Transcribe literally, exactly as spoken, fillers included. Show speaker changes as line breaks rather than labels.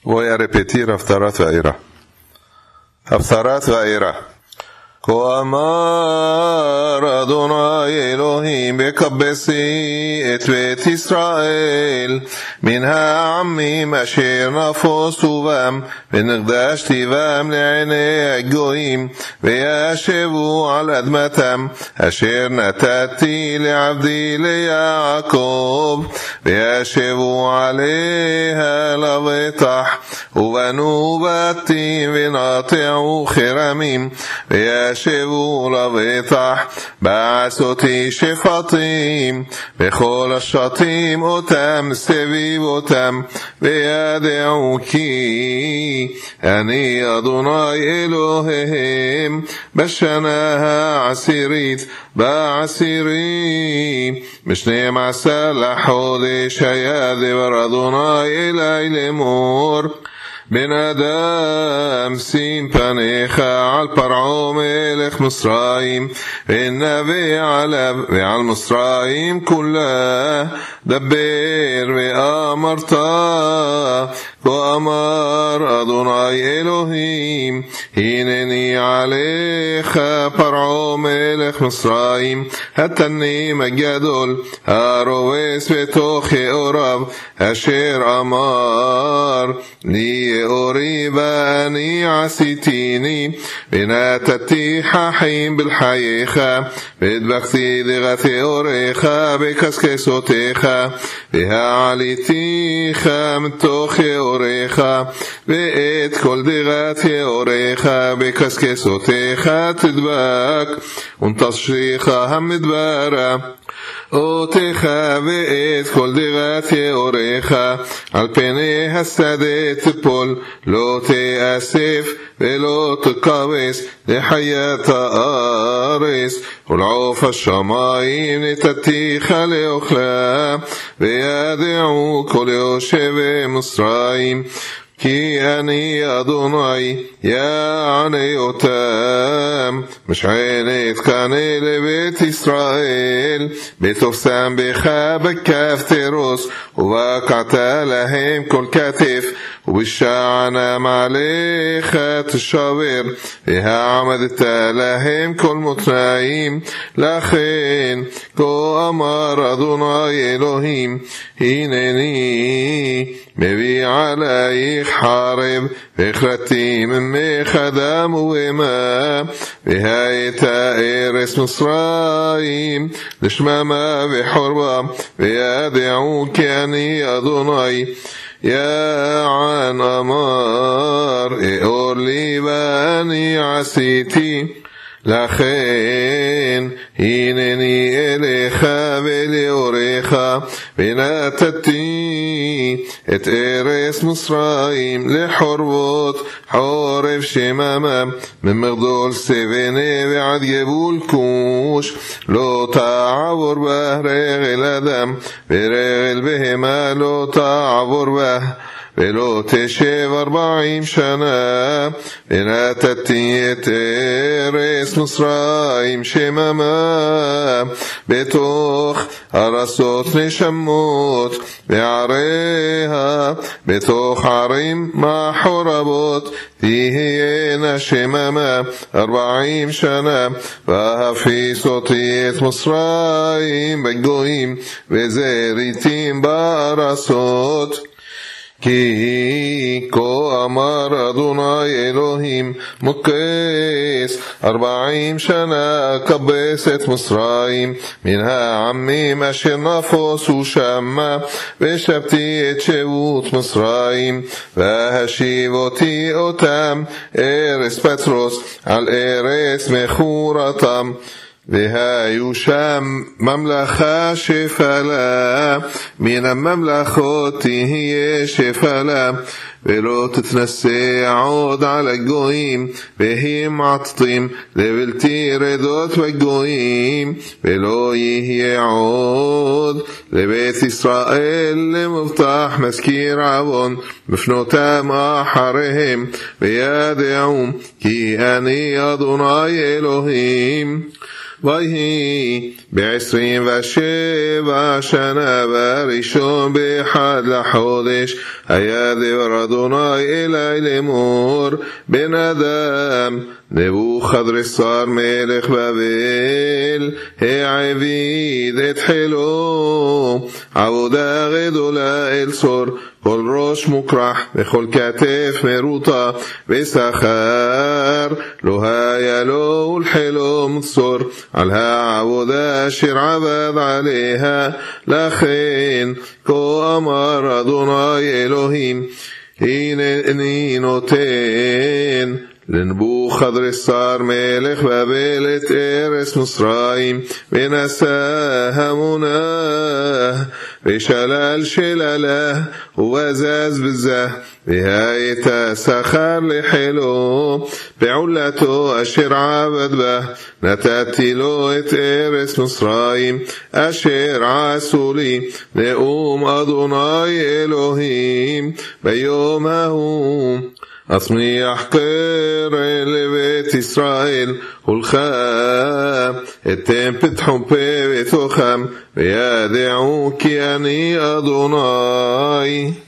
Voy a repetir Haftarat Va'era. Haftarat Va'era. כה אמר אדוני אלוהים בקבצי את בית ישראל מן העמים אשר נפוסו בם ונקדשתי בם לעיני הגויים וישבו על אדמתם אשר נתתי לעבדי ליעקב וישבו עליה לבטח ובנו בתים ונטעו חרמים וישבו שבו לבטח בעשותי שפטים בכל השטים אותם סביב אותם וידעו כי אני אדוני אלוהיהם בשנה העשירית בעשירי בשנים עשר לחודש היה דבר אדוני אלי לאמור בן אדם שים פניך על פרעה מלך מצרים ונבא עליו ועל מצרים כולה דבר ואמרת כה אמר אדוני אלוהים הנני עליך פרעה מלך מצרים התנים הגדול הרובץ בתוך יאוריו אשר אמר לי אורי ואני עשיתיני ונתתי חיים בחייך והדבקתי דגת אוריך בקשקשותיך והעליתיך מתוך אוריך ואת כל דגת אוריך בקשקשותיך תדבק ונתשריך המדברה אותך ואת כל דגת יאוריך על פני השדה תפול לא תאסף ולא תקבס לחיית הארץ ולעוף השמיים נתתיך לאוכלה וידעו כל יושבי מצרים כי אני אדוני יענה אותם משענת קנה לבית ישראל בתופסם בך בכף תרוס ובקעת להם כל כתף ובשענם עליך תשבר והעמדת להם כל מותניים לכן כה אמר אדוני אלוהים הנני מביא עלייך חרב והכרתי ממך דם ואימה והייתה ארץ מצרים לשממה וחורבה וידעו כי אני אדוני יען אמר אור לי ואני עשיתי לכן הנני אליך ולאוריך ונתתי את ארץ מצרים לחורבות חורב שממה ממגדול סבנה ועד גבול כוש לא תעבור בה רגל אדם ורגל בהמה לא תעבור בה ולא תשב ארבעים שנה ונתתי את ארץ מצרים שממה בתוך ארצות נשמות ועריה בתוך ערים מחורבות תהיינה שממה ארבעים שנה והפיס אותי את מצרים בגויים וזריתים בארצות כי כה אמר אדוני אלוהים מוקס ארבעים שנה אקבס את מצרים מן העמים אשר נפוסו שמה ושבתי את שבות מצרים והשיב אותי אותם ארץ פטרוס על ארץ מכורתם והיו שם ממלכה שפלה מן הממלכות תהיה שפלה ולא תתנסה עוד על הגויים והם עטים לבלתי רדות בגויים ולא יהיה עוד לבית ישראל למבטח מזכיר עוון בפנותם אחריהם וידעו כי אני אדוני אלוהים ויהי בעשרים ושבע שנה בראשון באחד לחודש היה דבר אדוני אלי לאמור בן אדם נבוכדרצר מלך בבל העביד את חילו עבודה גדולה אל צור כל ראש מוקרח וכל כתף מרוטה ושכר לא היה לו ולחילו מצור על העבודה אשר עבד עליה לכן כה אמר אדוני אלוהים הנה אני נותן לנבוכדרצר מלך בבל את ארץ מצרים ונשא המונה ושלל שללה ובזז בזה והייתה שכר לחילו בעולתו אשר עבד בה נתתי לו את ארץ מצרים אשר עשו לי נאום אדוני אלוהים ביום ההוא אצמיח קרן לבית ישראל הולכה אתם פתחו פה בתוכם וידעו כי אני אדוני